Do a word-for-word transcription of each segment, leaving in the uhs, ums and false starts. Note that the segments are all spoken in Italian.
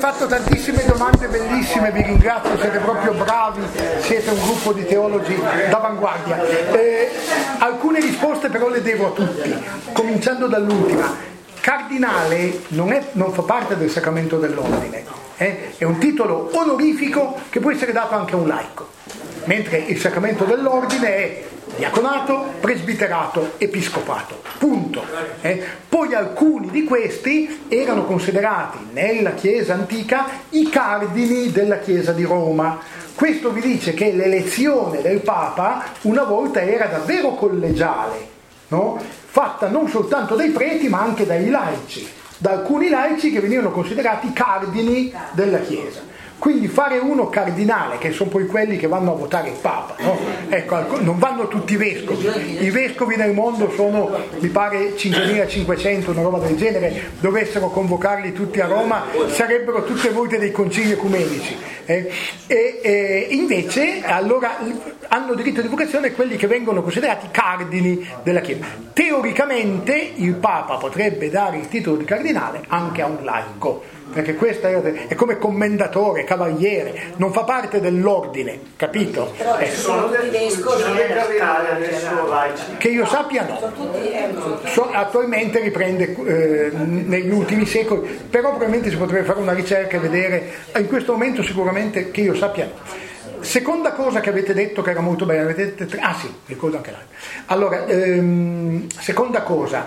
fatto tantissime domande bellissime, vi ringrazio, siete proprio bravi, siete un gruppo di teologi d'avanguardia. Eh, alcune risposte però le devo a tutti, cominciando dall'ultima. Cardinale non, è, non fa parte del sacramento dell'ordine, eh? È un titolo onorifico che può essere dato anche a un laico, mentre il sacramento dell'ordine è diaconato, presbiterato, episcopato, punto. Eh? Poi alcuni di questi erano considerati nella Chiesa antica i cardini della Chiesa di Roma. Questo vi dice che l'elezione del Papa una volta era davvero collegiale, no? Fatta non soltanto dai preti ma anche dai laici, da alcuni laici che venivano considerati cardini della Chiesa. Quindi fare uno cardinale, che sono poi quelli che vanno a votare il Papa, no? Ecco, non vanno tutti i vescovi. I vescovi nel mondo sono, mi pare, cinquemilacinquecento, una roba del genere. Dovessero convocarli tutti a Roma, sarebbero tutte volte dei concili ecumenici. Eh? E, e invece, allora, hanno diritto di vocazione quelli che vengono considerati cardini della Chiesa. Teoricamente il Papa potrebbe dare il titolo di cardinale anche a un laico, perché questo è come commendatore, cavaliere, non fa parte dell'ordine, capito? Però eh. sono tutti vescovi che io sappia no. So, attualmente riprende eh, negli ultimi secoli, però probabilmente si potrebbe fare una ricerca e vedere, in questo momento sicuramente che io sappia no. Seconda cosa che avete detto che era molto bella, avete detto tre, ah sì, ricordo anche l'altro. Allora, ehm, seconda cosa,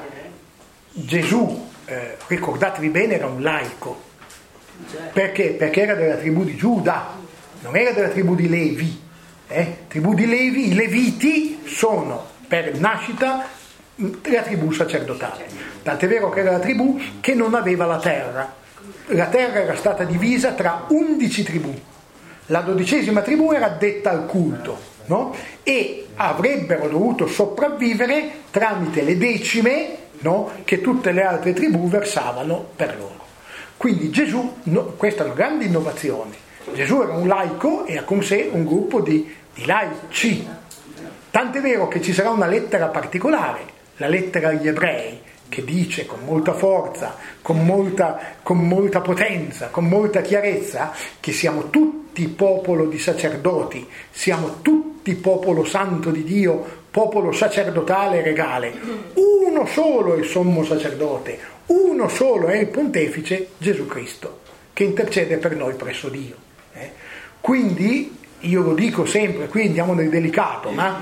Gesù, eh, ricordatevi bene, era un laico. Perché? Perché era della tribù di Giuda, non era della tribù di Levi. Eh? Tribù di Levi, i Leviti sono per nascita la tribù sacerdotale. Tant'è vero che era la tribù che non aveva la terra. La terra era stata divisa tra undici tribù. La dodicesima tribù era addetta al culto, no? E avrebbero dovuto sopravvivere tramite le decime, no? Che tutte le altre tribù versavano per loro. Quindi Gesù, no, questa è una grande innovazione, Gesù era un laico e ha con sé un gruppo di, di laici, tant'è vero che ci sarà una lettera particolare, la lettera agli ebrei, che dice con molta forza, con molta, con molta potenza, con molta chiarezza, che siamo tutti popolo di sacerdoti, siamo tutti popolo santo di Dio, popolo sacerdotale e regale, uno solo è il sommo sacerdote, uno solo è il pontefice Gesù Cristo, che intercede per noi presso Dio. Eh? Quindi, io lo dico sempre, qui andiamo nel delicato, ma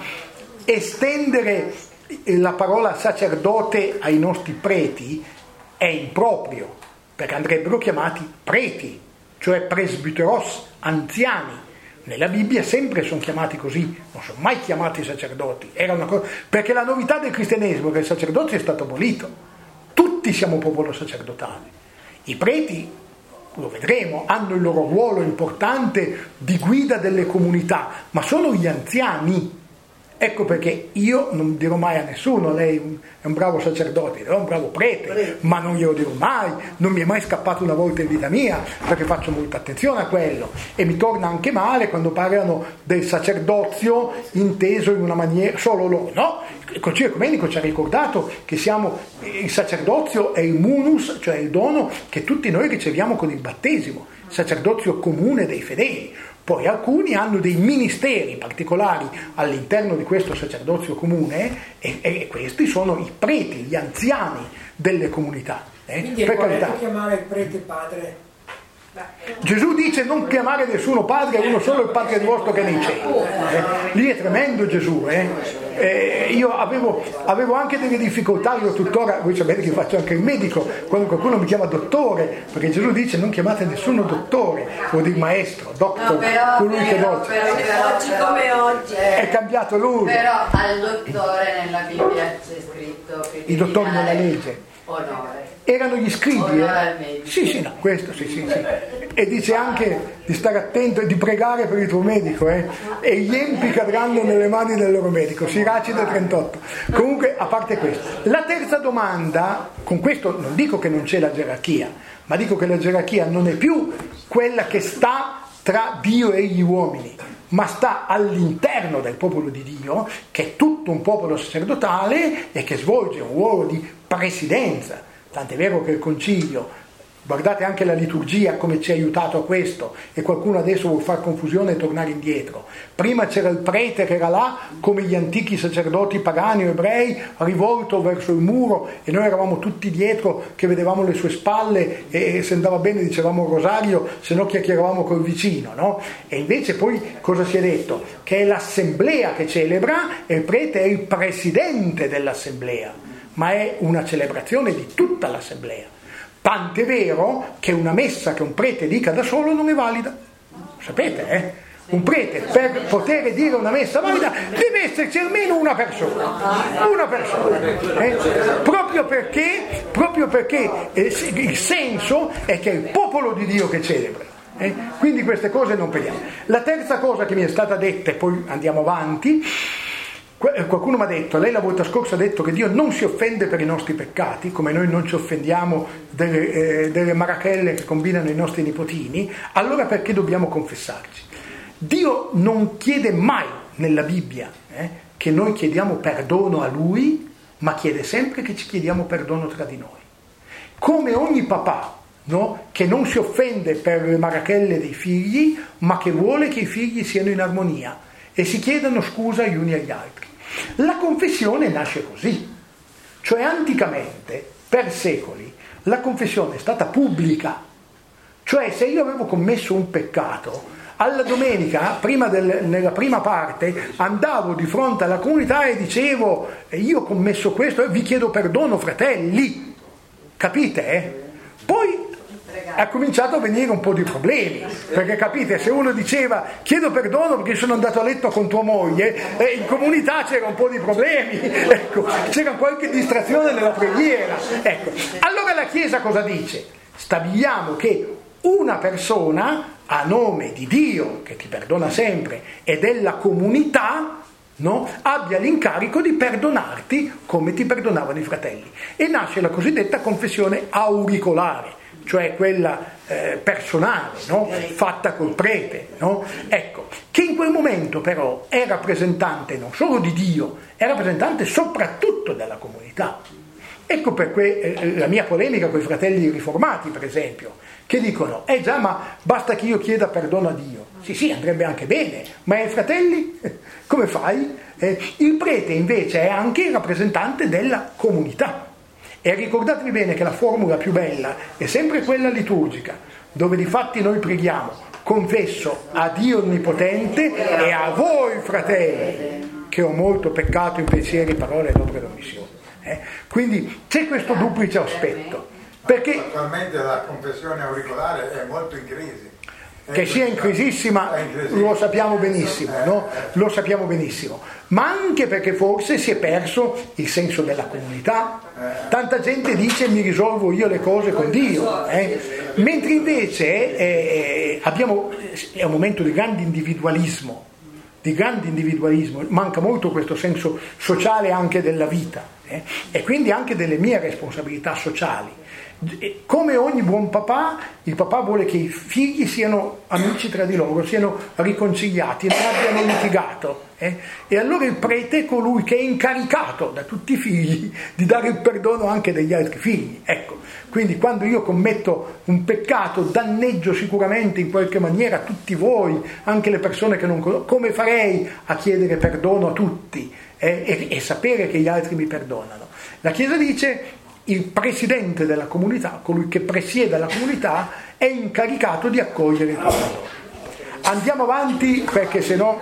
estendere la parola sacerdote ai nostri preti è improprio, perché andrebbero chiamati preti, cioè presbiteros, anziani. Nella Bibbia sempre sono chiamati così, non sono mai chiamati sacerdoti. Era una cosa, perché la novità del cristianesimo è che il sacerdozio è stato abolito. Tutti siamo popolo sacerdotale. I preti, lo vedremo, hanno il loro ruolo importante di guida delle comunità, ma sono gli anziani. Ecco perché io non dirò mai a nessuno lei è un bravo sacerdote, è un bravo prete, ma non glielo dirò mai, non mi è mai scappato una volta in vita mia, perché faccio molta attenzione a quello, e mi torna anche male quando parlano del sacerdozio inteso in una maniera, solo loro, no? Il Concilio Ecumenico ci ha ricordato che siamo, il sacerdozio è il munus, cioè il dono che tutti noi riceviamo con il battesimo, il sacerdozio comune dei fedeli. Poi alcuni hanno dei ministeri particolari all'interno di questo sacerdozio comune e, e questi sono i preti, gli anziani delle comunità. Eh? Quindi è corretto chiamare il prete padre? Gesù dice non chiamare nessuno padre, è uno solo il Padre vostro che è nei cieli. Eh? Lì è tremendo Gesù. Eh? Eh, io avevo, avevo anche delle difficoltà, io tuttora, voi sapete che faccio anche il medico, quando qualcuno mi chiama dottore, perché Gesù dice non chiamate nessuno dottore, vuol dire maestro, doctor, no, però, colui però, che doccia. Però, però, oggi come oggi è, è cambiato lui. Però al dottore nella Bibbia c'è scritto che i dottori nella legge onore. Erano gli scribi, eh? Sì, sì, no, questo sì, sì, sì. E dice anche di stare attento e di pregare per il tuo medico, eh? E gli empi cadranno nelle mani del loro medico, Siracide trentotto. Comunque, a parte questo, la terza domanda, con questo non dico che non c'è la gerarchia, ma dico che la gerarchia non è più quella che sta tra Dio e gli uomini, ma sta all'interno del popolo di Dio, che è tutto un popolo sacerdotale e che svolge un ruolo di presidenza. Tant'è vero che il concilio Guardate anche la liturgia come ci ha aiutato a questo, e qualcuno adesso vuol far confusione e tornare indietro. Prima c'era il prete che era là come gli antichi sacerdoti pagani o ebrei, rivolto verso il muro, e noi eravamo tutti dietro che vedevamo le sue spalle, e se andava bene dicevamo il rosario, se no chiacchieravamo col vicino, no? E invece poi cosa si è detto? Che è l'assemblea che celebra e il prete è il presidente dell'assemblea, ma è una celebrazione di tutta l'assemblea. Tant'è vero che una messa che un prete dica da solo non è valida. Sapete, eh? Un prete, per poter dire una messa valida, deve esserci almeno una persona. Una persona. Eh? Proprio perché, proprio perché eh, il senso è che è il popolo di Dio che celebra. Eh? Quindi queste cose non prendiamo. La terza cosa che mi è stata detta, e poi andiamo avanti, qualcuno mi ha detto, lei la volta scorsa ha detto che Dio non si offende per i nostri peccati, come noi non ci offendiamo delle, eh, delle marachelle che combinano i nostri nipotini, allora perché dobbiamo confessarci? Dio non chiede mai nella Bibbia eh, che noi chiediamo perdono a Lui, ma chiede sempre che ci chiediamo perdono tra di noi. Come ogni papà, no, che non si offende per le marachelle dei figli, ma che vuole che i figli siano in armonia e si chiedano scusa gli uni agli altri. La confessione nasce così, cioè anticamente, per secoli, la confessione è stata pubblica, cioè se io avevo commesso un peccato, alla domenica, prima del, nella prima parte, andavo di fronte alla comunità e dicevo, io ho commesso questo e vi chiedo perdono, fratelli, capite? Eh? Poi ha cominciato a venire un po' di problemi, perché capite, se uno diceva chiedo perdono perché sono andato a letto con tua moglie, eh, in comunità c'era un po' di problemi, ecco, c'era qualche distrazione nella preghiera, ecco. Allora la Chiesa cosa dice? Stabiliamo che una persona a nome di Dio, che ti perdona sempre, e della comunità, no, abbia l'incarico di perdonarti come ti perdonavano i fratelli, e nasce la cosiddetta confessione auricolare, cioè quella eh, personale, no? Fatta col prete, no? Ecco, che in quel momento però è rappresentante non solo di Dio, è rappresentante soprattutto della comunità. Ecco perché eh, la mia polemica con i fratelli riformati, per esempio, che dicono, eh già, ma basta che io chieda perdono a Dio. Sì, sì, andrebbe anche bene, ma ai fratelli come fai? Eh, il prete invece è anche il rappresentante della comunità. E ricordatevi bene che la formula più bella è sempre quella liturgica, dove di fatti noi preghiamo, confesso a Dio Onnipotente e a voi fratelli, che ho molto peccato in pensieri, parole ed opere d'omissione. Eh? Quindi c'è questo duplice aspetto. Perché attualmente la confessione auricolare è molto in crisi. Che sia in crisissima lo sappiamo benissimo, no? Lo sappiamo benissimo, ma anche perché forse si è perso il senso della comunità. Tanta gente dice mi risolvo io le cose con Dio, eh? Mentre invece eh, abbiamo, è un momento di grande individualismo, di grande individualismo, manca molto questo senso sociale anche della vita, eh? E quindi anche delle mie responsabilità sociali. Come ogni buon papà, il papà vuole che i figli siano amici tra di loro, siano riconciliati, non abbiano litigato, eh? E allora il prete è colui che è incaricato da tutti i figli di dare il perdono anche degli altri figli, ecco. Quindi quando io commetto un peccato danneggio sicuramente in qualche maniera tutti voi, anche le persone che non conosco. Come farei a chiedere perdono a tutti eh? e, e sapere che gli altri mi perdonano? La Chiesa dice il presidente della comunità, colui che presiede la comunità, è incaricato di accogliere il perdono. Andiamo avanti perché sennò...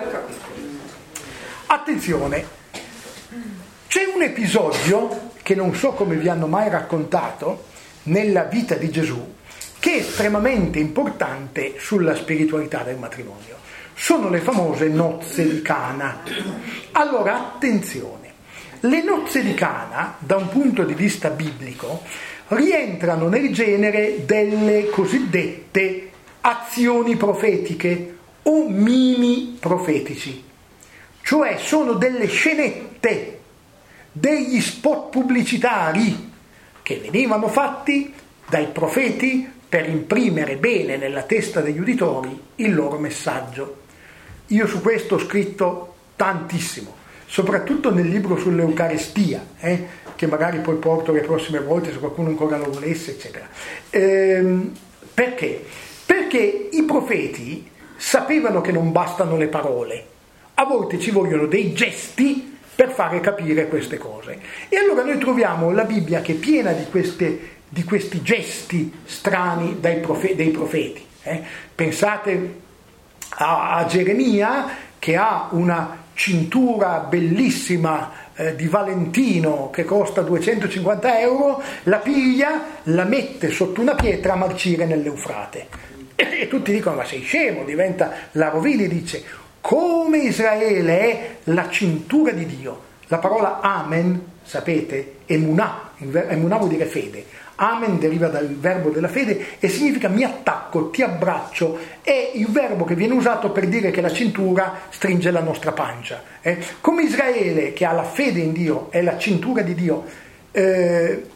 Attenzione, c'è un episodio che non so come vi hanno mai raccontato nella vita di Gesù, che è estremamente importante sulla spiritualità del matrimonio. Sono le famose nozze di Cana. Allora, attenzione. Le nozze di Cana, da un punto di vista biblico, rientrano nel genere delle cosiddette azioni profetiche o mimi profetici, cioè sono delle scenette, degli spot pubblicitari che venivano fatti dai profeti per imprimere bene nella testa degli uditori il loro messaggio. Io su questo ho scritto tantissimo, soprattutto nel libro sull'Eucaristia, eh, che che magari poi porto le prossime volte se qualcuno ancora lo volesse, eccetera. Ehm, perché? Perché i profeti sapevano che non bastano le parole, a volte ci vogliono dei gesti per fare capire queste cose. E allora noi troviamo la Bibbia che è piena di, queste, di questi gesti strani dai profe, dei profeti. Eh? Pensate a, a Geremia, che ha una cintura bellissima eh, di Valentino che costa duecentocinquanta euro, la piglia, la mette sotto una pietra a marcire nell'Eufrate. E, e tutti dicono: ma sei scemo, diventa la rovina. Dice: come Israele è la cintura di Dio. La parola amen, sapete, emunà, emunà vuol dire fede. Amen deriva dal verbo della fede e significa mi attacco, ti abbraccio. È il verbo che viene usato per dire che la cintura stringe la nostra pancia. Eh? Come Israele, che ha la fede in Dio, è la cintura di Dio, eh,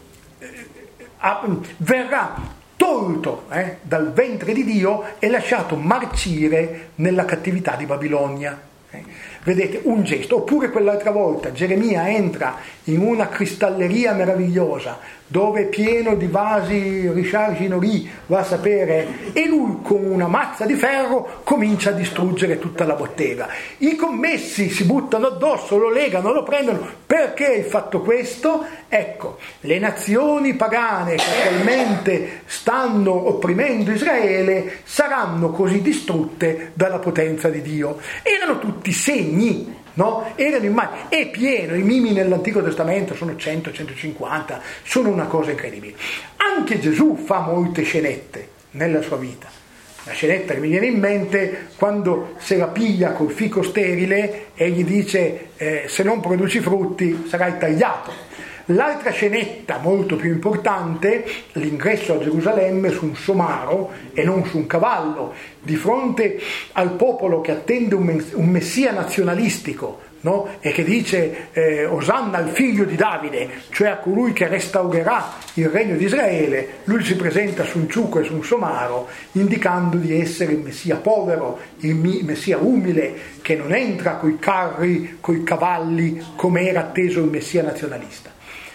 verrà tolto eh, dal ventre di Dio e lasciato marcire nella cattività di Babilonia. Eh? Vedete, un gesto. Oppure quell'altra volta Geremia entra in una cristalleria meravigliosa dove è pieno di vasi Richard Ginori, va a sapere, e lui con una mazza di ferro comincia a distruggere tutta la bottega. I commessi si buttano addosso, lo legano, lo prendono. Perché hai fatto questo? Ecco, le nazioni pagane che attualmente stanno opprimendo Israele saranno così distrutte dalla potenza di Dio. Erano tutti segni, no? Erano immagini. È pieno, i mimi nell'Antico Testamento sono cento centocinquanta, sono una cosa incredibile. Anche Gesù fa molte scenette nella sua vita. La scenetta che mi viene in mente quando se la piglia col fico sterile e gli dice eh, se non produci frutti sarai tagliato. L'altra scenetta molto più importante, l'ingresso a Gerusalemme su un somaro e non su un cavallo, di fronte al popolo che attende un messia nazionalistico, no? E che dice eh, Osanna al figlio di Davide, cioè a colui che restaurerà il regno di Israele. Lui si presenta su un ciuco e su un somaro, indicando di essere il messia povero, il messia umile, che non entra coi carri, coi cavalli, come era atteso il messia nazionalista.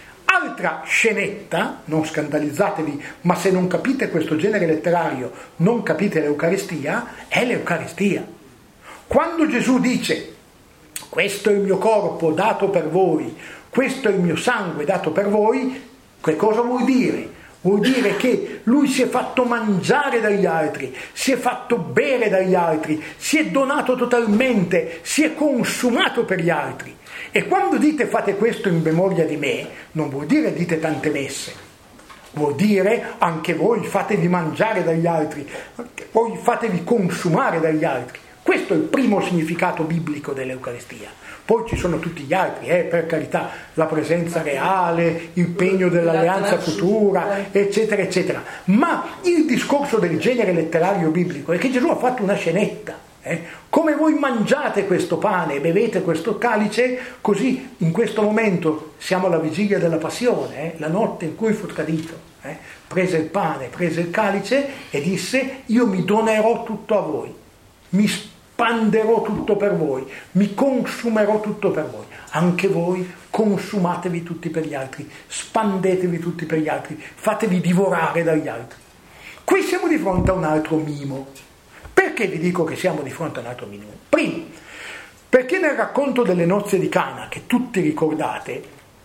Altra scenetta, non scandalizzatevi, ma se non capite questo genere letterario non capite l'Eucaristia, è l'Eucaristia. Quando Gesù dice questo è il mio corpo dato per voi, questo è il mio sangue dato per voi, che cosa vuol dire? Vuol dire che lui si è fatto mangiare dagli altri, si è fatto bere dagli altri, si è donato totalmente, si è consumato per gli altri. E quando dite fate questo in memoria di me, non vuol dire dite tante messe, vuol dire anche voi fatevi mangiare dagli altri, anche voi fatevi consumare dagli altri. Questo è il primo significato biblico dell'Eucaristia. Poi ci sono tutti gli altri, eh, per carità, la presenza reale, il pegno dell'alleanza futura, eccetera, eccetera. Ma il discorso del genere letterario biblico è che Gesù ha fatto una scenetta. Eh? Come voi mangiate questo pane e bevete questo calice, così in questo momento siamo alla vigilia della passione, eh? La notte in cui fu tradito, eh? Prese il pane, prese il calice e disse: io mi donerò tutto a voi, mi spanderò tutto per voi, mi consumerò tutto per voi. Anche voi consumatevi tutti per gli altri, spandetevi tutti per gli altri, fatevi divorare dagli altri. Qui siamo di fronte a un altro mimo. Perché vi dico che siamo di fronte a un altro mimo? Primo, perché nel racconto delle nozze di Cana, che tutti ricordate,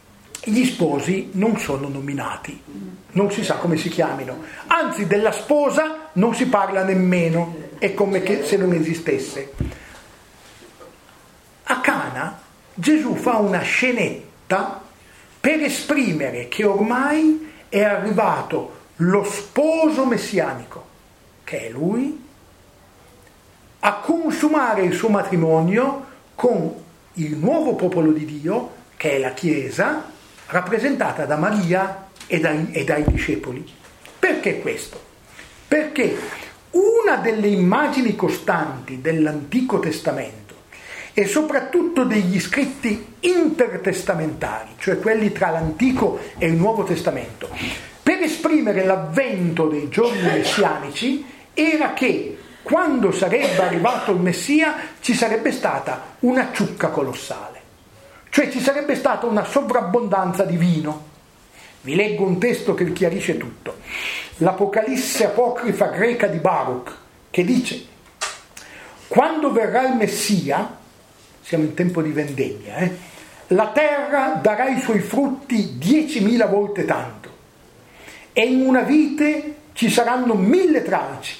gli sposi non sono nominati, non si sa come si chiamino, anzi della sposa non si parla nemmeno, è come che se non esistesse. A Cana Gesù fa una scenetta per esprimere che ormai è arrivato lo sposo messianico, che è lui, a consumare il suo matrimonio con il nuovo popolo di Dio, che è la Chiesa, rappresentata da Maria e dai, e dai discepoli. Perché questo? Perché una delle immagini costanti dell'Antico Testamento e soprattutto degli scritti intertestamentari, cioè quelli tra l'Antico e il Nuovo Testamento, per esprimere l'avvento dei giorni messianici, era che quando sarebbe arrivato il Messia ci sarebbe stata una ciucca colossale. cioè ci sarebbe stata una sovrabbondanza di vino. Vi leggo un testo che vi chiarisce tutto. L'Apocalisse apocrifa greca di Baruch, che dice: quando verrà il Messia, siamo in tempo di vendemmia, eh, la terra darà i suoi frutti diecimila volte tanto, e in una vite ci saranno mille tralci,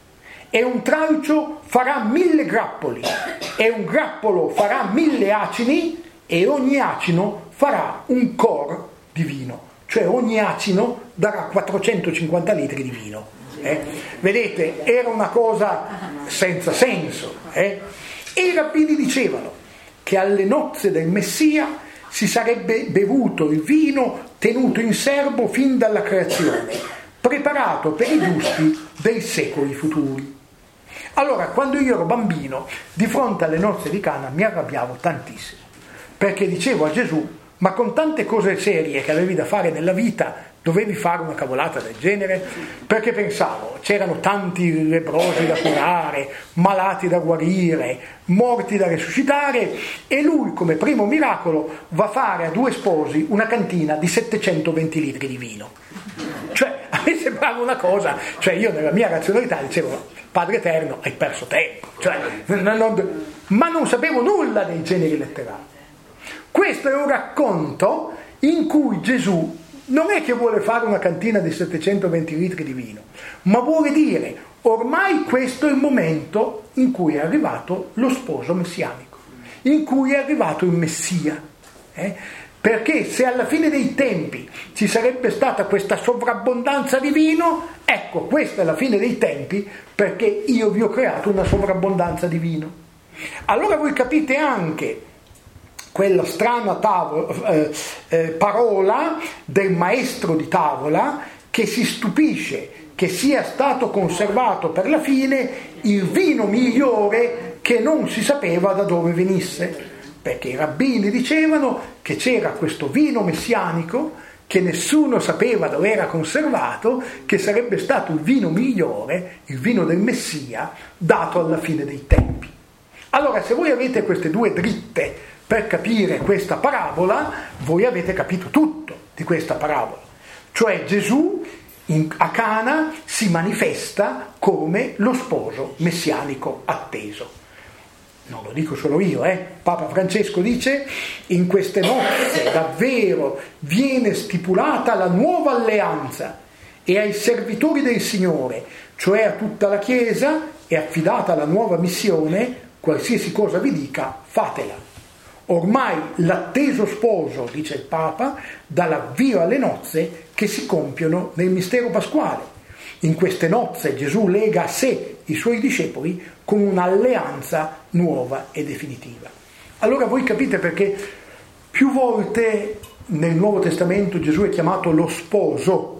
e un tralcio farà mille grappoli, e un grappolo farà mille acini, e ogni acino farà un cor di vino. Cioè ogni acino darà quattrocentocinquanta litri di vino. Eh? Vedete, era una cosa senza senso. Eh? E i rabbini dicevano che alle nozze del Messia si sarebbe bevuto il vino tenuto in serbo fin dalla creazione, preparato per i giusti dei secoli futuri. Allora, quando io ero bambino, di fronte alle nozze di Cana mi arrabbiavo tantissimo, perché dicevo a Gesù: ma con tante cose serie che avevi da fare nella vita dovevi fare una cavolata del genere? Perché pensavo, c'erano tanti lebbrosi da curare, malati da guarire, morti da risuscitare, e lui come primo miracolo va a fare a due sposi una cantina di settecentoventi litri di vino. Cioè a me sembrava una cosa, cioè io nella mia razionalità dicevo: Padre Eterno, hai perso tempo, cioè, non, non, ma non sapevo nulla dei generi letterari. Questo è un racconto in cui Gesù non è che vuole fare una cantina di settecentoventi litri di vino, ma vuole dire: ormai questo è il momento in cui è arrivato lo sposo messianico, in cui è arrivato il Messia. Eh? Perché se alla fine dei tempi ci sarebbe stata questa sovrabbondanza di vino, ecco, questa è la fine dei tempi, perché io vi ho creato una sovrabbondanza di vino. Allora voi capite anche quella strana tavola, eh, eh, parola del maestro di tavola che si stupisce che sia stato conservato per la fine il vino migliore che non si sapeva da dove venisse, perché i rabbini dicevano che c'era questo vino messianico che nessuno sapeva dove era conservato, che sarebbe stato il vino migliore, il vino del Messia, dato alla fine dei tempi. Allora, se voi avete queste due dritte per capire questa parabola, voi avete capito tutto di questa parabola. Cioè Gesù in, a Cana si manifesta come lo sposo messianico atteso. Non lo dico solo io, eh? Papa Francesco dice: in queste nozze davvero viene stipulata la nuova alleanza, e ai servitori del Signore, cioè a tutta la Chiesa, è affidata la nuova missione: qualsiasi cosa vi dica, fatela. Ormai l'atteso sposo, dice il Papa, dà l'avvio alle nozze che si compiono nel mistero pasquale. In queste nozze Gesù lega a sé i suoi discepoli con un'alleanza nuova e definitiva. Allora voi capite perché più volte nel Nuovo Testamento Gesù è chiamato lo sposo,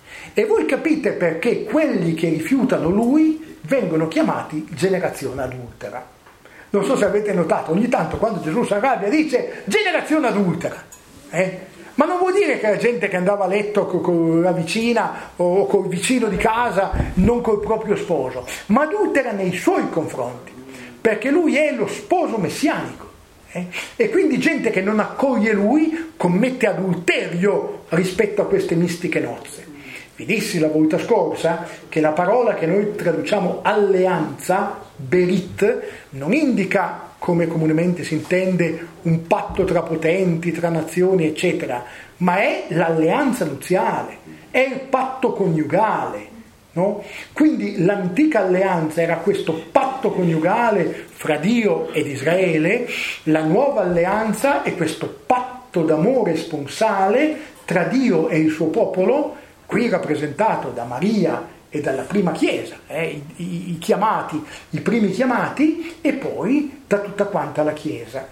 e voi capite perché quelli che rifiutano lui vengono chiamati generazione adultera. Non so se avete notato, ogni tanto quando Gesù si arrabbia dice generazione adultera, eh? Ma non vuol dire che la gente che andava a letto con, con la vicina o col vicino di casa, non col proprio sposo, ma adultera nei suoi confronti, perché lui è lo sposo messianico, eh? E quindi gente che non accoglie lui commette adulterio rispetto a queste mistiche nozze. Vi dissi la volta scorsa che la parola che noi traduciamo alleanza, berit, non indica, come comunemente si intende, un patto tra potenti, tra nazioni, eccetera, ma è l'alleanza nuziale, è il patto coniugale, no? Quindi l'antica alleanza era questo patto coniugale fra Dio ed Israele, la nuova alleanza è questo patto d'amore sponsale tra Dio e il suo popolo, qui rappresentato da Maria e dalla prima Chiesa, eh, i, i, i chiamati, i primi chiamati, e poi da tutta quanta la Chiesa.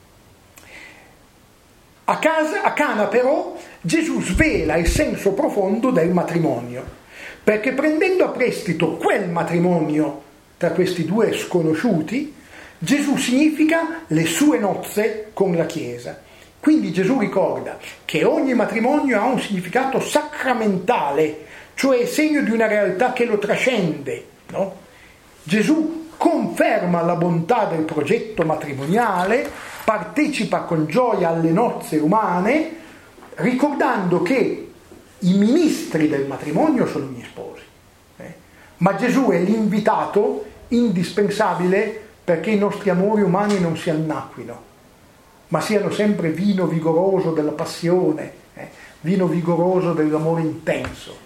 A, casa, a Cana però Gesù svela il senso profondo del matrimonio, perché prendendo a prestito quel matrimonio tra questi due sconosciuti, Gesù significa le sue nozze con la Chiesa. Quindi Gesù ricorda che ogni matrimonio ha un significato sacramentale, cioè segno di una realtà che lo trascende, no? Gesù conferma la bontà del progetto matrimoniale partecipa con gioia alle nozze umane, ricordando che i ministri del matrimonio sono gli sposi, eh? ma Gesù è l'invitato indispensabile perché i nostri amori umani non si annacquino, ma siano sempre vino vigoroso della passione, eh? vino vigoroso dell'amore intenso.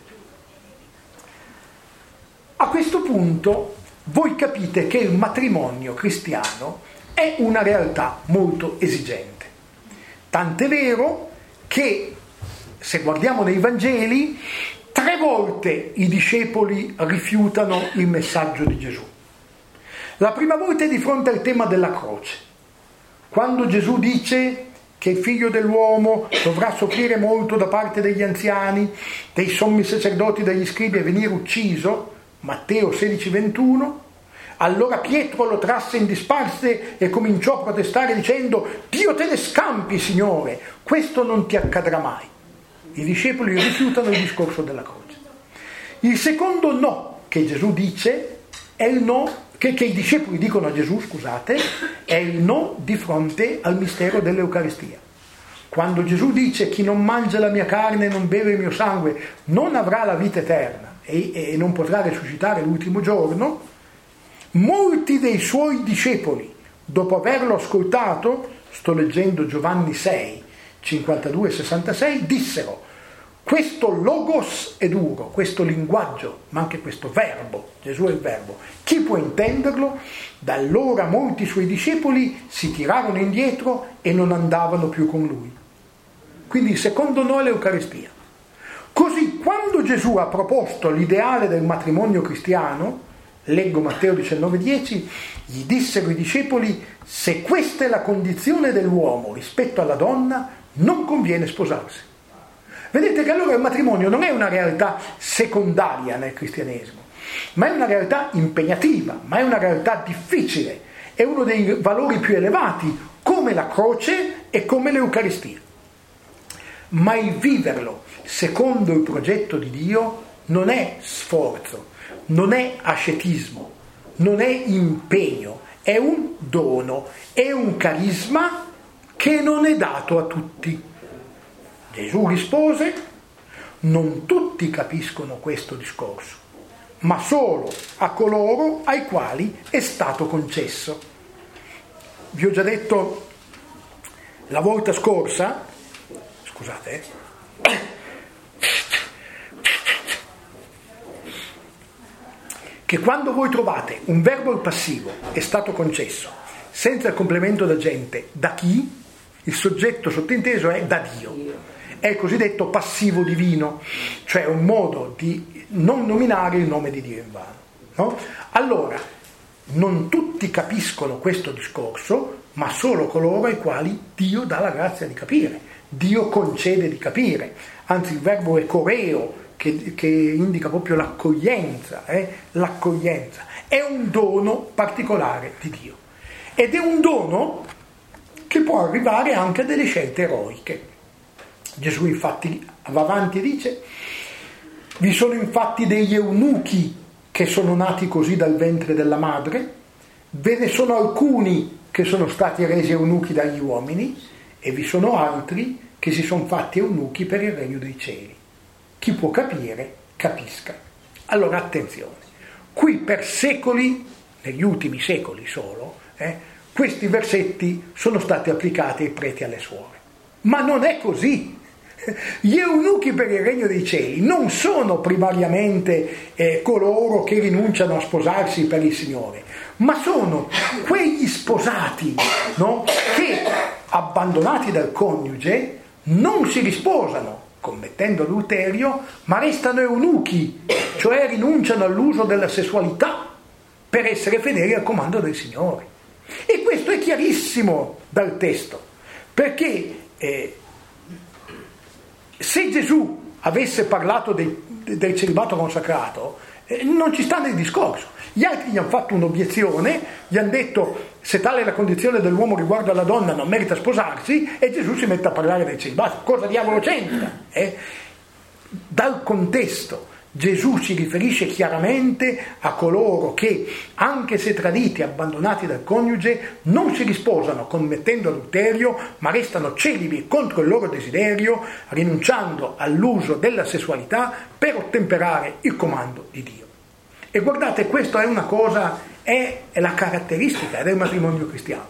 A questo punto voi capite che il matrimonio cristiano è una realtà molto esigente. Tant'è vero che, se guardiamo nei Vangeli, tre volte i discepoli rifiutano il messaggio di Gesù. La prima volta è di fronte al tema della croce, quando Gesù dice che il figlio dell'uomo dovrà soffrire molto da parte degli anziani, dei sommi sacerdoti, degli scribi e venire ucciso, Matteo sedici ventuno. Allora Pietro lo trasse in disparte e cominciò a protestare dicendo: Dio te ne scampi, Signore, questo non ti accadrà mai. I discepoli rifiutano il discorso della croce. Il secondo no che Gesù dice è il no che, che i discepoli dicono a Gesù, scusate, è il no di fronte al mistero dell'Eucaristia. Quando Gesù dice: chi non mangia la mia carne e non beve il mio sangue non avrà la vita eterna e, e non potrà risuscitare l'ultimo giorno, molti dei suoi discepoli, dopo averlo ascoltato, sto leggendo Giovanni sei, cinquantadue e sessantasei, dissero: questo logos è duro, questo linguaggio, ma anche questo verbo, Gesù è il verbo, chi può intenderlo? Da allora molti suoi discepoli si tirarono indietro e non andavano più con lui. Quindi il secondo no è l'Eucaristia. Così quando Gesù ha proposto l'ideale del matrimonio cristiano, leggo Matteo diciannove dieci, gli dissero i discepoli: se questa è la condizione dell'uomo rispetto alla donna, non conviene sposarsi. Vedete che allora il matrimonio non è una realtà secondaria nel cristianesimo, ma è una realtà impegnativa, ma è una realtà difficile, è uno dei valori più elevati, come la croce e come l'Eucaristia. Ma il viverlo secondo il progetto di Dio non è sforzo, non è ascetismo, non è impegno, è un dono, è un carisma che non è dato a tutti. Gesù rispose: non tutti capiscono questo discorso, ma solo a coloro ai quali è stato concesso. Vi ho già detto la volta scorsa, scusate, eh, che quando voi trovate un verbo al passivo è stato concesso senza il complemento d'agente da chi, il soggetto sottinteso è da Dio. È il cosiddetto passivo divino, cioè un modo di non nominare il nome di Dio in vano, no? Allora, non tutti capiscono questo discorso, ma solo coloro ai quali Dio dà la grazia di capire, Dio concede di capire. Anzi, il verbo è coreo, che, che indica proprio l'accoglienza, eh? l'accoglienza. È un dono particolare di Dio. Ed è un dono che può arrivare anche a delle scelte eroiche. Gesù infatti va avanti e dice: vi sono infatti degli eunuchi che sono nati così dal ventre della madre, ve ne sono alcuni che sono stati resi eunuchi dagli uomini e vi sono altri che si sono fatti eunuchi per il regno dei cieli. Chi può capire, capisca. Allora attenzione, qui per secoli, negli ultimi secoli solo, eh, questi versetti sono stati applicati ai preti e alle suore. Ma non è così. Gli eunuchi per il regno dei cieli non sono primariamente eh, coloro che rinunciano a sposarsi per il Signore, ma sono quegli sposati, no, che abbandonati dal coniuge non si risposano commettendo adulterio, ma restano eunuchi, cioè rinunciano all'uso della sessualità per essere fedeli al comando del Signore. E questo è chiarissimo dal testo, perché eh, se Gesù avesse parlato dei, del celibato consacrato, eh, non ci sta nel discorso. Gli altri gli hanno fatto un'obiezione, gli hanno detto: se tale è la condizione dell'uomo riguardo alla donna non merita sposarsi, e Gesù si mette a parlare del celibato. Cosa diavolo c'entra? Eh? Dal contesto Gesù si riferisce chiaramente a coloro che, anche se traditi e abbandonati dal coniuge, non si risposano commettendo adulterio, ma restano celibi contro il loro desiderio, rinunciando all'uso della sessualità per ottemperare il comando di Dio. E guardate, questa è una cosa, è, è la caratteristica del matrimonio cristiano.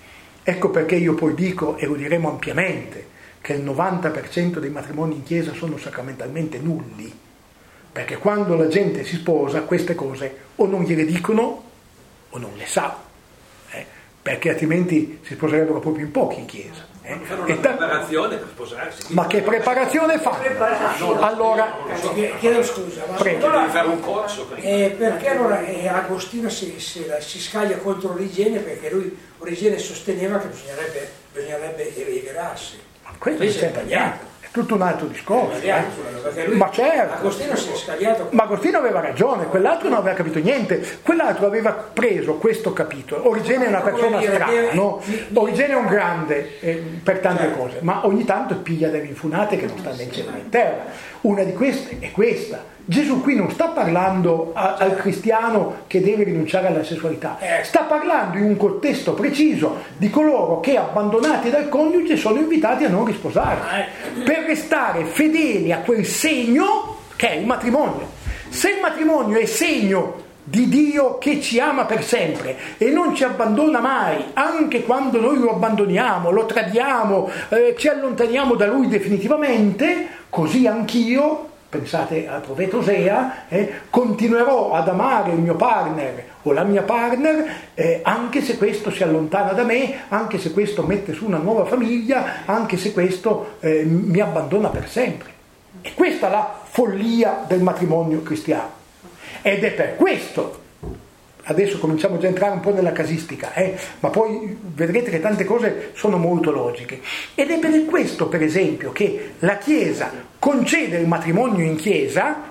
Ecco perché io poi dico, e lo diremo ampiamente, che il novanta per cento dei matrimoni in chiesa sono sacramentalmente nulli. Perché quando la gente si sposa queste cose o non gliele dicono o non le sa, eh? Perché altrimenti si sposerebbero proprio in pochi in chiesa. Eh? Fanno una ta- preparazione per sposarsi. Ma che preparazione fa? Allora, chiedo scusa, ma prego. allora, Devi fare un corso prima. eh, perché allora eh, Agostino si, si, si scaglia contro Origene, perché lui Origene sosteneva che bisognerebbe, bisognerebbe rivelarsi. Ma questo non c'entra niente. Tutto un altro discorso, eh? Lui, Ma certo, Agostino si è scagliato. ma Agostino aveva ragione, quell'altro non aveva capito niente, quell'altro aveva preso questo capitolo. Origene è una persona strana, no? Origene è un grande eh, per tante cose, ma ogni tanto piglia delle infunate che non stanno in cielo e in terra. Una di queste è questa: Gesù qui non sta parlando a, al cristiano che deve rinunciare alla sessualità, sta parlando in un contesto preciso di coloro che, abbandonati dal coniuge, sono invitati a non risposare, per restare fedeli a quel segno che è il matrimonio. Se il matrimonio è segno di Dio che ci ama per sempre e non ci abbandona mai, anche quando noi lo abbandoniamo, lo tradiamo, eh, ci allontaniamo da Lui definitivamente, così anch'io, pensate al profeta Osea, eh, continuerò ad amare il mio partner o la mia partner eh, anche se questo si allontana da me, anche se questo mette su una nuova famiglia, anche se questo eh, mi abbandona per sempre. E questa è la follia del matrimonio cristiano. Ed è per questo, adesso cominciamo già a entrare un po' nella casistica, eh, ma poi vedrete che tante cose sono molto logiche. Ed è per questo, per esempio, che la Chiesa concede il matrimonio in Chiesa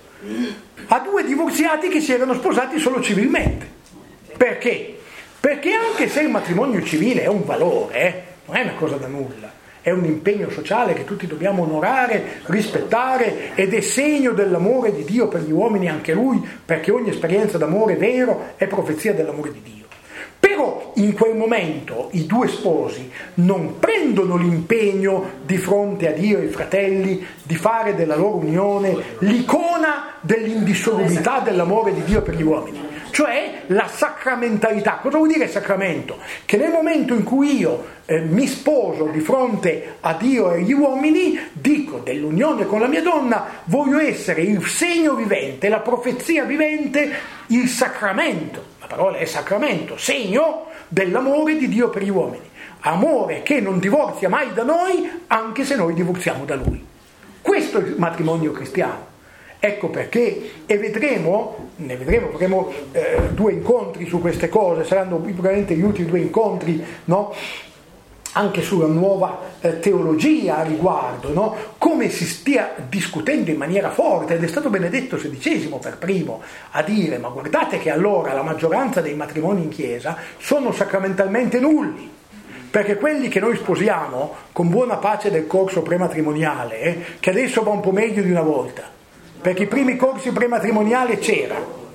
a due divorziati che si erano sposati solo civilmente. Perché? Perché anche se il matrimonio civile è un valore, eh, non è una cosa da nulla, è un impegno sociale che tutti dobbiamo onorare, rispettare, ed è segno dell'amore di Dio per gli uomini anche Lui, perché ogni esperienza d'amore vero è profezia dell'amore di Dio. Però in quel momento i due sposi non prendono l'impegno di fronte a Dio e ai fratelli di fare della loro unione l'icona dell'indissolubilità dell'amore di Dio per gli uomini, cioè la sacramentalità. Cosa vuol dire sacramento? Che nel momento in cui io eh, mi sposo di fronte a Dio e agli uomini, dico dell'unione con la mia donna, voglio essere il segno vivente, la profezia vivente, il sacramento. La parola è sacramento, segno dell'amore di Dio per gli uomini. Amore che non divorzia mai da noi, anche se noi divorziamo da Lui. Questo è il matrimonio cristiano. Ecco perché, e vedremo, ne vedremo, faremo eh, due incontri su queste cose, saranno probabilmente gli ultimi due incontri, no? Anche sulla nuova eh, teologia a riguardo, no? Come si stia discutendo in maniera forte, ed è stato Benedetto sedicesimo per primo a dire: ma guardate che allora la maggioranza dei matrimoni in Chiesa sono sacramentalmente nulli, perché quelli che noi sposiamo con buona pace del corso prematrimoniale, eh, che adesso va un po' meglio di una volta, perché i primi corsi prematrimoniali c'era,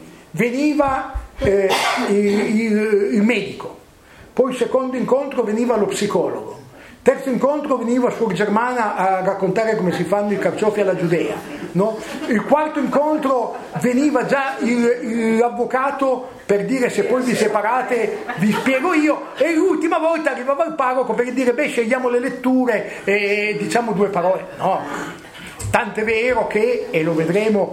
veniva eh, il, il, il medico, poi il secondo incontro veniva lo psicologo, terzo incontro veniva Suor Germana a raccontare come si fanno i carciofi alla Giudea, no? Il quarto incontro veniva già il, il, l'avvocato per dire: se poi vi separate vi spiego io, e l'ultima volta arrivava il parroco per dire: beh, scegliamo le letture e diciamo due parole. No, tant'è vero che, e lo vedremo,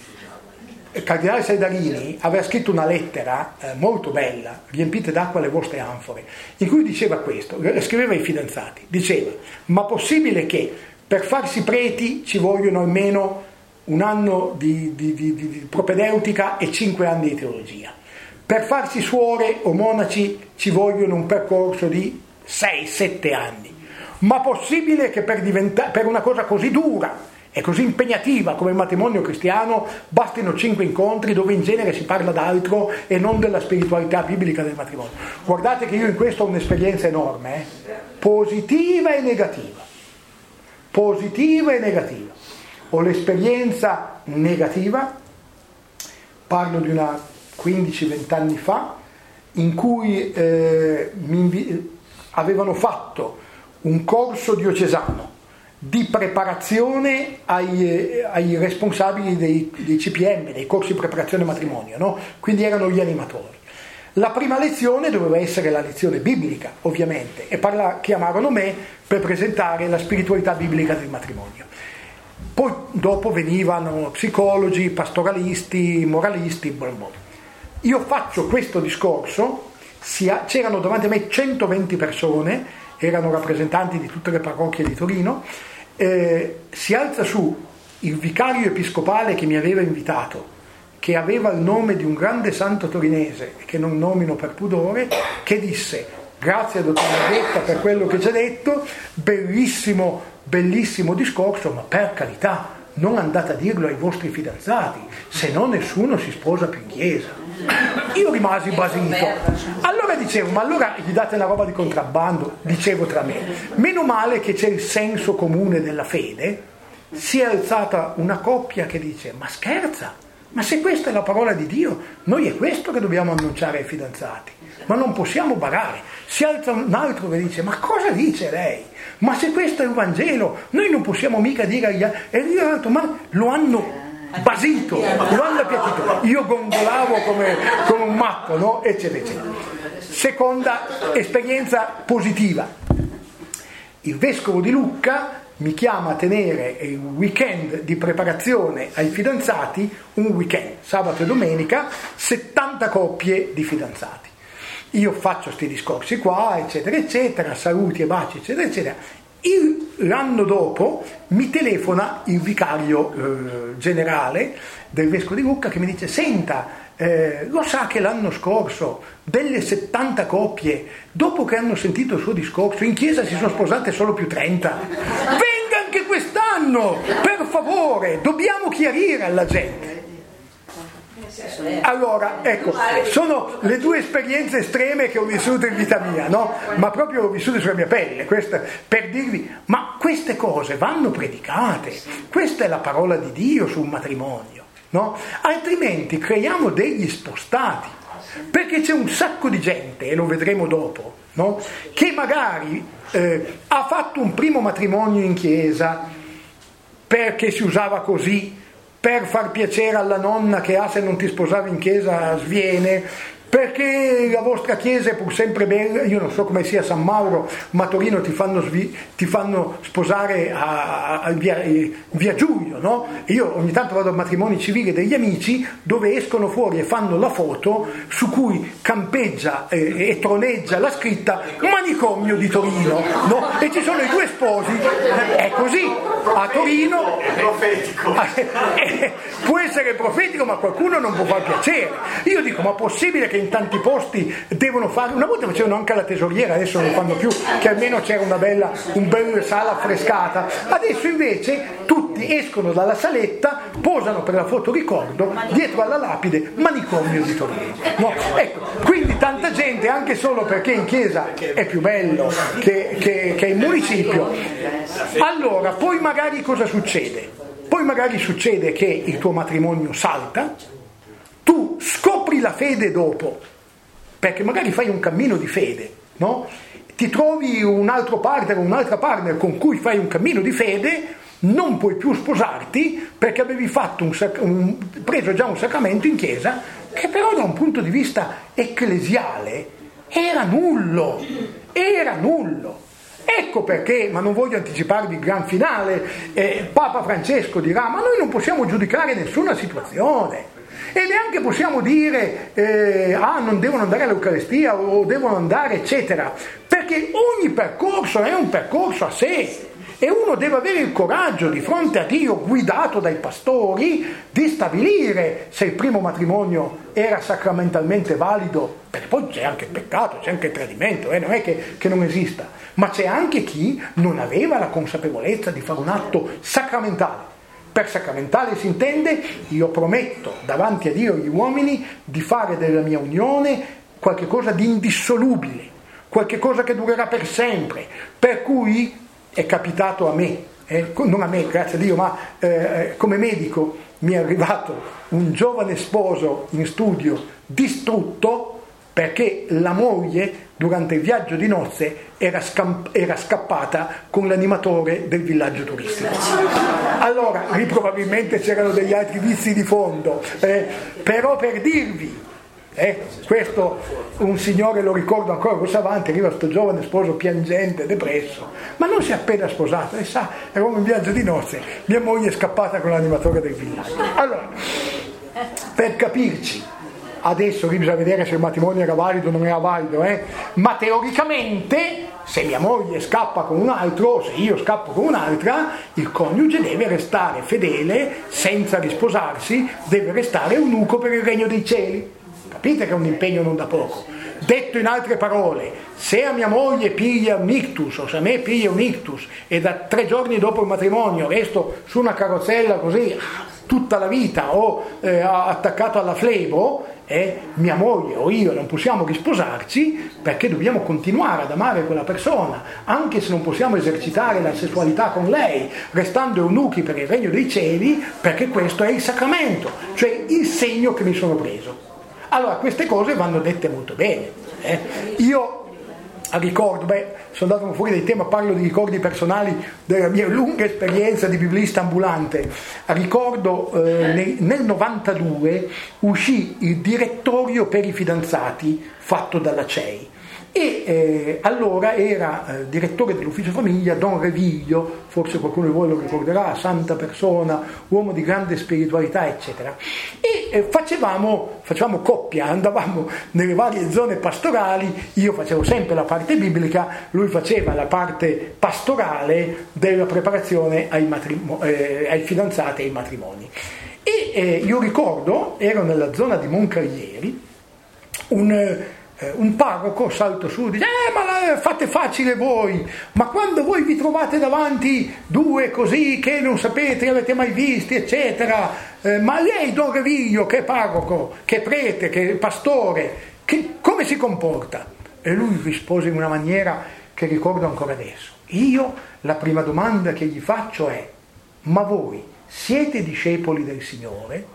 il cardinale Saidarini aveva scritto una lettera eh, molto bella, riempite d'acqua le vostre anfore, in cui diceva questo, scriveva ai fidanzati, diceva: ma possibile che per farsi preti ci vogliono almeno un anno di, di, di, di propedeutica e cinque anni di teologia, per farsi suore o monaci ci vogliono un percorso di sei sette anni, ma possibile che per, diventa- per una cosa così dura è così impegnativa come il matrimonio cristiano bastino cinque incontri dove in genere si parla d'altro e non della spiritualità biblica del matrimonio? Guardate che io in questo ho un'esperienza enorme, eh? positiva e negativa, positiva e negativa. Ho l'esperienza negativa, parlo di una quindici venti anni fa, in cui eh, mi invi- avevano fatto un corso diocesano di preparazione ai, ai responsabili dei, dei C P M, dei corsi di preparazione matrimonio, no? Quindi erano gli animatori. La prima lezione doveva essere la lezione biblica, ovviamente, e parla, chiamarono me per presentare la spiritualità biblica del matrimonio. Poi dopo venivano psicologi, pastoralisti, moralisti, bla bla. Io faccio questo discorso, sia, c'erano davanti a me centoventi persone, erano rappresentanti di tutte le parrocchie di Torino. Eh, si alza su il vicario episcopale che mi aveva invitato, che aveva il nome di un grande santo torinese, che non nomino per pudore, che disse: grazie al dottor Marghetta per quello che ci ha detto, bellissimo, bellissimo discorso, ma per carità, non andate a dirlo ai vostri fidanzati, se no nessuno si sposa più in chiesa. Io rimasi basito. Allora dicevo, ma allora gli date la roba di contrabbando? Dicevo tra me. Meno male che c'è il senso comune della fede. Si è alzata una coppia che dice: ma scherza? Ma se questa è la parola di Dio, noi è questo che dobbiamo annunciare ai fidanzati, ma non possiamo barare. Si alza un altro che dice: ma cosa dice lei? Ma se questo è il Vangelo, noi non possiamo mica dire agli altri. E io ho detto: ma lo hanno basito, lo hanno appiattito. Io gongolavo come, come un matto, no? Eccetera, eccetera. Seconda esperienza positiva. Il vescovo di Lucca mi chiama a tenere il weekend di preparazione ai fidanzati, un weekend, sabato e domenica, settanta coppie di fidanzati. Io faccio questi discorsi qua, eccetera, eccetera, saluti e baci, eccetera, eccetera. Il, l'anno dopo mi telefona il vicario eh, generale del vescovo di Lucca che mi dice: senta, eh, lo sa che l'anno scorso delle settanta coppie, dopo che hanno sentito il suo discorso, in chiesa si sono sposate solo più trenta. Venga anche quest'anno, per favore, dobbiamo chiarire alla gente. Allora, ecco, sono le due esperienze estreme che ho vissuto in vita mia, no? Ma proprio ho vissuto sulla mia pelle, questa, per dirvi, ma queste cose vanno predicate, questa è la parola di Dio sul matrimonio, no? Altrimenti creiamo degli spostati, perché c'è un sacco di gente, e lo vedremo dopo, no? Che magari eh, ha fatto un primo matrimonio in chiesa perché si usava così, per far piacere alla nonna che ah, se non ti sposavi in chiesa sviene, perché la vostra chiesa è pur sempre bella. Io non so come sia San Mauro, ma a Torino ti fanno, svi, ti fanno sposare a, a via, via Giulio, no? Io ogni tanto vado a matrimoni civili degli amici dove escono fuori e fanno la foto su cui campeggia eh, e troneggia la scritta manicomio di Torino, no? E ci sono i due sposi, è così a Torino. È profetico. Eh, può essere profetico, ma qualcuno non può far piacere. Io dico: ma possibile che in tanti posti devono fare, una volta facevano anche la tesoriera, adesso non lo fanno più, che almeno c'era una bella, un bel sala affrescata, adesso invece tutti escono dalla saletta, posano per la fotoricordo dietro alla lapide manicomio di Torino, no? Ecco, quindi tanta gente, anche solo perché in chiesa è più bello che, che, che in municipio. Allora poi magari cosa succede? Poi magari succede che il tuo matrimonio salta, tu scopri la fede dopo, perché magari fai un cammino di fede, no? Ti trovi un altro partner, un'altra partner con cui fai un cammino di fede, non puoi più sposarti perché avevi fatto un, sac- un, preso già un sacramento in chiesa che però da un punto di vista ecclesiale era nullo, era nullo. Ecco perché, ma non voglio anticiparvi il gran finale, eh, Papa Francesco dirà: ma noi non possiamo giudicare nessuna situazione. E neanche possiamo dire eh, ah non devono andare all'Eucaristia o devono andare eccetera, perché ogni percorso è un percorso a sé e uno deve avere il coraggio di fronte a Dio, guidato dai pastori, di stabilire se il primo matrimonio era sacramentalmente valido, perché poi c'è anche il peccato, c'è anche il tradimento, eh, non è che, che non esista, ma c'è anche chi non aveva la consapevolezza di fare un atto sacramentale. Per sacramentale si intende: io prometto davanti a Dio e agli uomini di fare della mia unione qualche cosa di indissolubile, qualche cosa che durerà per sempre. Per cui è capitato a me, eh, non a me, grazie a Dio, ma eh, come medico, mi è arrivato un giovane sposo in studio distrutto perché la moglie durante il viaggio di nozze era, scamp- era scappata con l'animatore del villaggio turistico. Allora, lì probabilmente c'erano degli altri vizi di fondo, eh, però per dirvi, eh, questo un signore, lo ricordo ancora, questo avanti, arriva questo giovane sposo piangente, depresso, ma non si è appena sposato, e sa, eravamo in viaggio di nozze, mia moglie è scappata con l'animatore del villaggio. Allora, per capirci, adesso lì bisogna vedere se il matrimonio era valido o non era valido, eh? Ma teoricamente se mia moglie scappa con un altro, se io scappo con un'altra, il coniuge deve restare fedele senza risposarsi, deve restare eunuco per il regno dei cieli. Capite che è un impegno non da poco. Detto in altre parole, se a mia moglie piglia un ictus o se a me piglia un ictus e da tre giorni dopo il matrimonio resto su una carrozzella così tutta la vita o eh, attaccato alla flebo, eh, mia moglie o io non possiamo risposarci perché dobbiamo continuare ad amare quella persona, anche se non possiamo esercitare la sessualità con lei, restando eunuchi per il regno dei cieli, perché questo è il sacramento, cioè il segno che mi sono preso. Allora queste cose vanno dette molto bene. Eh. Io ricordo, beh, sono andato fuori dai temi, parlo di ricordi personali della mia lunga esperienza di biblista ambulante. Ricordo eh, nel, nel novantadue uscì il direttorio per i fidanzati fatto dalla C E I. E eh, allora era eh, direttore dell'ufficio famiglia Don Reviglio, forse qualcuno di voi lo ricorderà, santa persona, uomo di grande spiritualità eccetera, e eh, facevamo, facevamo coppia, andavamo nelle varie zone pastorali, io facevo sempre la parte biblica, lui faceva la parte pastorale della preparazione ai, matrimo- eh, ai fidanzati e ai matrimoni. E eh, io ricordo, ero nella zona di Moncarlieri, un un parroco salto su e dice eh ma fate facile voi, ma quando voi vi trovate davanti due così che non sapete, avete mai visti eccetera, eh, ma lei Don Reviglio che è parroco, che è prete, che è pastore, che, come si comporta? E lui rispose in una maniera che ricordo ancora adesso. Io la prima domanda che gli faccio è: ma voi siete discepoli del Signore?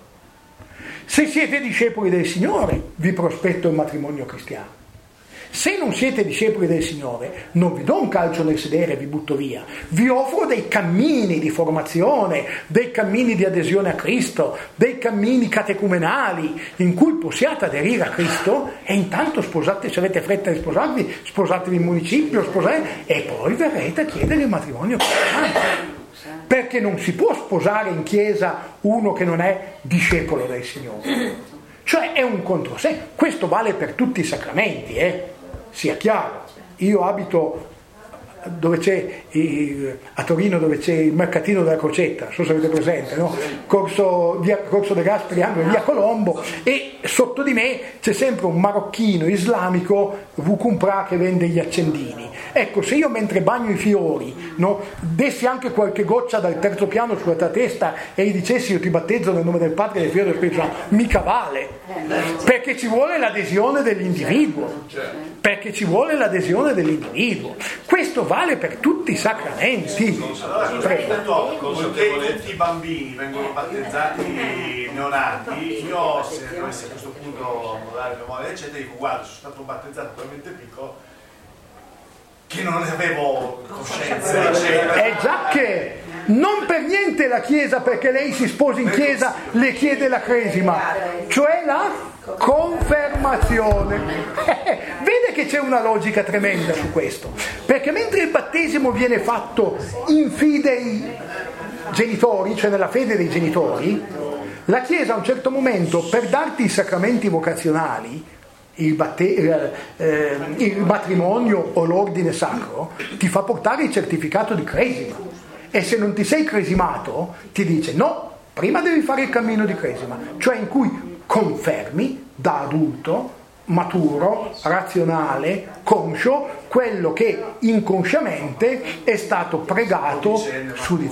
Se siete discepoli del Signore, vi prospetto il matrimonio cristiano. Se non siete discepoli del Signore, non vi do un calcio nel sedere e vi butto via. Vi offro dei cammini di formazione, dei cammini di adesione a Cristo, dei cammini catecumenali in cui possiate aderire a Cristo e intanto sposate, se avete fretta di sposarvi, sposatevi in municipio, sposate, e poi verrete a chiedere il matrimonio cristiano. Perché non si può sposare in chiesa uno che non è discepolo del Signore, cioè è un controsè. Questo vale per tutti i sacramenti, eh? Sia chiaro. Io abito dove c'è a Torino, dove c'è il mercatino della Crocetta, non so se avete presente, no? Corso, via, Corso De Gasperi, angolo via Colombo, e sotto di me c'è sempre un marocchino islamico Vucumpra che vende gli accendini. Ecco, se io mentre bagno i fiori, no, dessi anche qualche goccia dal terzo piano sulla tua testa e gli dicessi io ti battezzo nel nome del Padre, del Figlio e del Spirito Santo, mica vale, perché ci vuole l'adesione dell'individuo, perché ci vuole l'adesione dell'individuo. Questo vale per tutti i sacramenti. Prego. Poiché tutti i bambini vengono battezzati neonati, io se dovessi a questo punto dare memoria eccetera, dico guarda, sono stato battezzato talmente piccolo che non ne avevo coscienza eccetera. È già che non per niente la Chiesa, perché lei si sposi in Chiesa, le chiede la cresima, cioè la confermazione. Vede che c'è una logica tremenda su questo, perché mentre il battesimo viene fatto in fidei genitori, cioè nella fede dei genitori, la Chiesa a un certo momento, per darti i sacramenti vocazionali, il, batte- eh, il matrimonio o l'ordine sacro, ti fa portare il certificato di cresima, e se non ti sei cresimato ti dice no, prima devi fare il cammino di cresima, cioè in cui confermi da adulto, maturo, razionale, conscio, quello che inconsciamente è stato pregato su di te.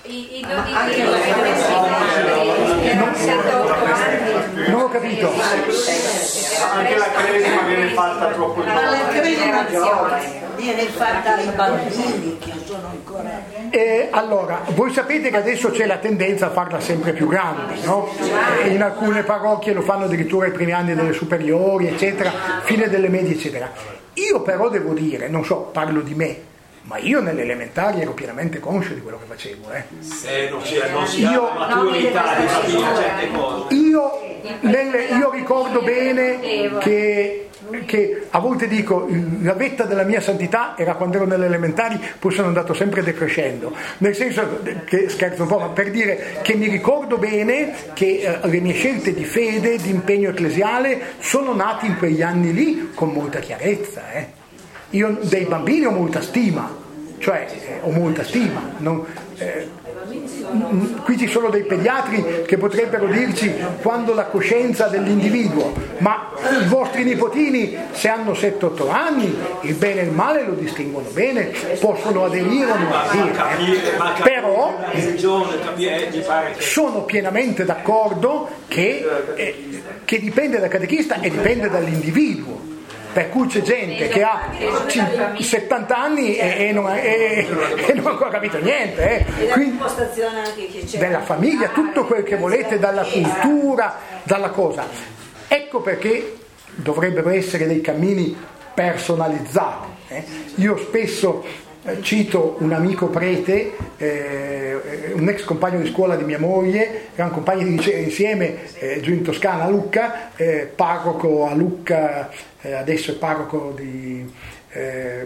I, i dodici erano sette otto anni. Non ho capito. Anche la cresima viene fatta troppo in Ma la cresima viene fatta ai bambini che sono ancora. E allora, voi sapete che adesso c'è la tendenza a farla sempre più grande, no? E in alcune parrocchie lo fanno addirittura ai primi anni delle superiori, eccetera, fine delle medie, eccetera. Io però devo dire, non so, parlo di me, ma io nelle elementari ero pienamente conscio di quello che facevo, eh. Se non si, non si Io- ha maturità di capire certe cose. Io, nelle- io ricordo bene che, che a volte dico la vetta della mia santità era quando ero nelle elementari, poi sono andato sempre decrescendo, nel senso che, scherzo un po', ma per dire che mi ricordo bene che eh, le mie scelte di fede, di impegno ecclesiale sono nate in quegli anni lì con molta chiarezza, eh. Io dei bambini ho molta stima, cioè eh, ho molta stima, non, eh, qui ci sono dei pediatri che potrebbero dirci quando la coscienza dell'individuo, ma i vostri nipotini se hanno sette otto anni il bene e il male lo distinguono bene, possono aderire o non aderire, eh. Però sono pienamente d'accordo che, eh, che dipende dal catechista e dipende dall'individuo. Per cui c'è gente che ha settanta anni e, e, non, e, e non ha ancora capito niente, eh. Quindi, della famiglia, tutto quel che volete, dalla cultura, dalla cosa. Ecco perché dovrebbero essere dei cammini personalizzati. Eh. Io spesso eh, cito un amico prete, eh, un ex compagno di scuola di mia moglie, erano compagni di liceo insieme eh, giù in Toscana a Lucca, eh, parroco a Lucca, eh, adesso è parroco di eh,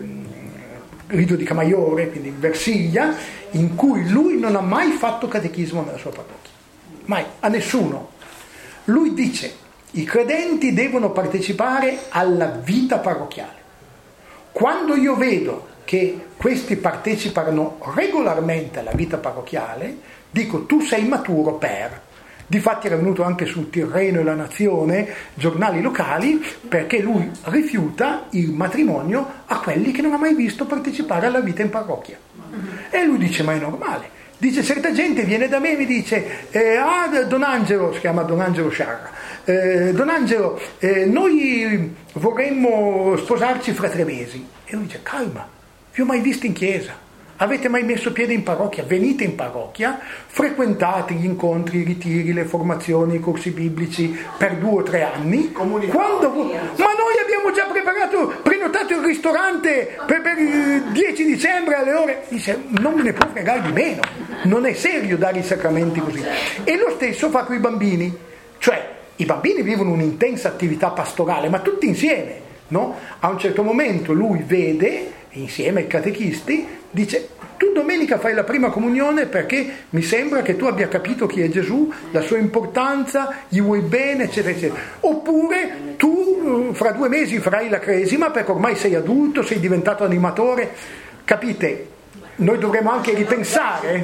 Lido di Camaiore, quindi in Versiglia, in cui lui non ha mai fatto catechismo nella sua parrocchia, mai, a nessuno. Lui dice: i credenti devono partecipare alla vita parrocchiale. Quando io vedo che questi partecipano regolarmente alla vita parrocchiale, dico: tu sei maturo per. Difatti era venuto anche sul Tirreno e la Nazione, giornali locali, perché lui rifiuta il matrimonio a quelli che non ha mai visto partecipare alla vita in parrocchia. E lui dice: ma è normale. Dice: certa gente viene da me e mi dice eh, ah Don Angelo, si chiama Don Angelo Sciarra, eh, Don Angelo, eh, noi vorremmo sposarci fra tre mesi. E lui dice: calma, vi ho mai visto in chiesa? Avete mai messo piede in parrocchia? Venite in parrocchia, frequentate gli incontri, i ritiri, le formazioni, i corsi biblici per due o tre anni. Quando vo- Ma noi abbiamo già preparato, prenotato il ristorante per, per il dieci dicembre alle ore. Dice: non me ne può fregare di meno, non è serio dare i sacramenti così. E lo stesso fa con i bambini, cioè i bambini vivono un'intensa attività pastorale, ma tutti insieme, no? A un certo momento lui vede, insieme ai catechisti, dice: tu domenica fai la prima comunione perché mi sembra che tu abbia capito chi è Gesù, la sua importanza, gli vuoi bene, eccetera, eccetera. Oppure tu fra due mesi farai la cresima perché ormai sei adulto, sei diventato animatore. Capite? Noi dovremmo anche ripensare.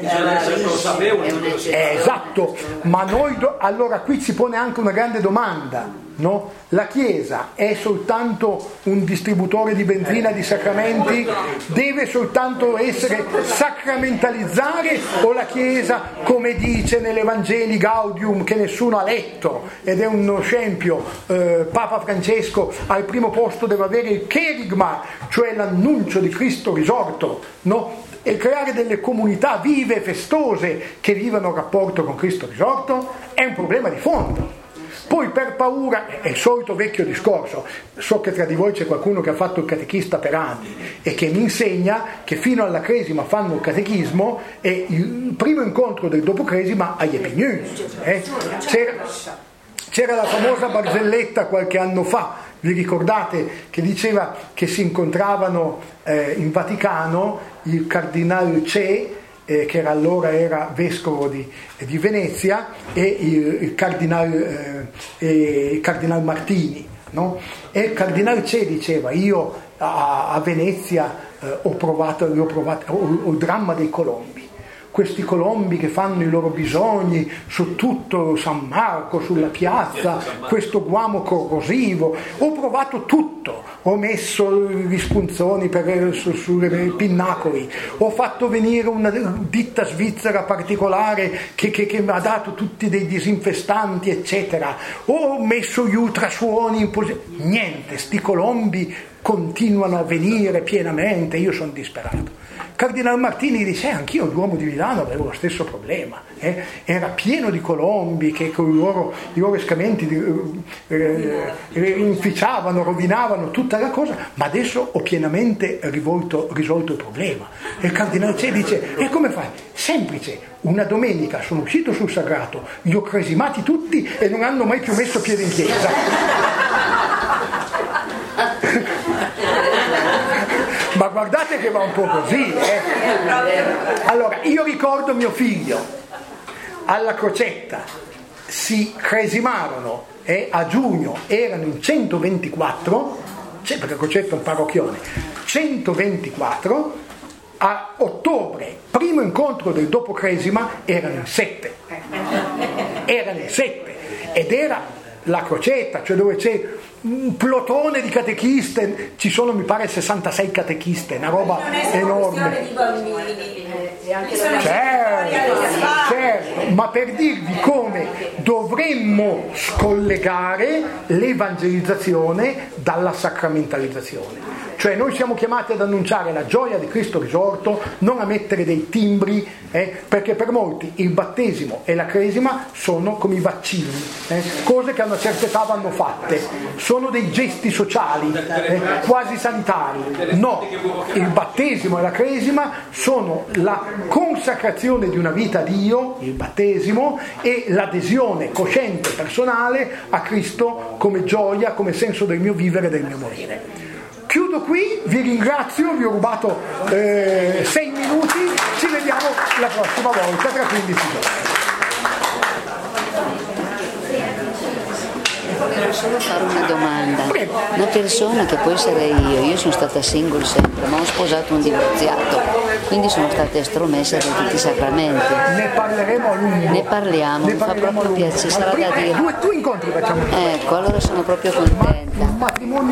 Eh, esatto, ma noi do- allora qui si pone anche una grande domanda, no? La Chiesa è soltanto un distributore di benzina, di sacramenti? Deve soltanto essere sacramentalizzare, o la Chiesa, come dice nell'Evangeli Gaudium che nessuno ha letto ed è uno scempio, eh, Papa Francesco al primo posto deve avere il cherigma, cioè l'annuncio di Cristo risorto, no? E creare delle comunità vive e festose che vivano il rapporto con Cristo risorto è un problema di fondo. Poi per paura, è il solito vecchio discorso, so che tra di voi c'è qualcuno che ha fatto il catechista per anni e che mi insegna che fino alla cresima fanno il catechismo e il primo incontro del dopo cresima agli Epignuni. Eh? C'era, c'era la famosa barzelletta qualche anno fa, vi ricordate, che diceva che si incontravano eh, in Vaticano il cardinale Ce, eh, che era, allora era vescovo di, di Venezia, e il, il cardinale eh, il cardinal Martini, no? E il cardinale Ce diceva: io a, a Venezia eh, ho provato, ho provato ho, ho il dramma dei colombi. questi colombi che fanno i loro bisogni su tutto San Marco, sulla piazza, questo guamo corrosivo. Ho provato tutto, ho messo gli spunzoni per, su, sui pinnacoli, ho fatto venire una ditta svizzera particolare che, che, che mi ha dato tutti dei disinfestanti eccetera, ho messo gli ultrasuoni in posi- niente, sti colombi continuano a venire pienamente, io sono disperato. Cardinal Martini dice, eh, anch'io l'uomo di Milano avevo lo stesso problema, eh? Era pieno di colombi che con i loro, i loro escamenti eh, eh, inficiavano, rovinavano tutta la cosa, ma adesso ho pienamente rivolto, risolto il problema. E il Cardinale C dice, e come fai? Semplice, una domenica sono uscito sul sagrato, li ho cresimati tutti e non hanno mai più messo piede in chiesa. Ma guardate che va un po' così, eh? Allora, io ricordo mio figlio alla Crocetta, si cresimarono eh, a giugno, erano in centoventiquattro, cioè, perché Crocetta è un parrocchione, centoventiquattro, a ottobre, primo incontro del dopo cresima, erano in sette, erano in sette, ed era la Crocetta, cioè dove c'è un plotone di catechiste, ci sono mi pare sessantasei catechiste, una roba enorme. Di bambini. Certo, certo, ma per dirvi come dovremmo scollegare l'evangelizzazione dalla sacramentalizzazione. Cioè noi siamo chiamati ad annunciare la gioia di Cristo risorto, non a mettere dei timbri, eh, perché per molti il battesimo e la cresima sono come i vaccini, eh, cose che a una certa età vanno fatte, sono dei gesti sociali, eh, quasi sanitari. No, il battesimo e la cresima sono la consacrazione di una vita a Dio, il battesimo, e l'adesione cosciente personale a Cristo come gioia, come senso del mio vivere e del mio morire. Chiudo qui, vi ringrazio, vi ho rubato eh, sei minuti, ci vediamo la prossima volta tra quindici giorni. Volevo solo fare una domanda. Prego. Una persona che può essere io, io sono stata single sempre, ma ho sposato un divorziato, quindi sono stata estromessa da tutti i sacramenti. Ne parleremo a lungo. Ne parliamo, ne mi fa proprio piacere, sarà da dire. Due, due incontri facciamo. Ecco, allora sono proprio contenta. Ma, un matrimonio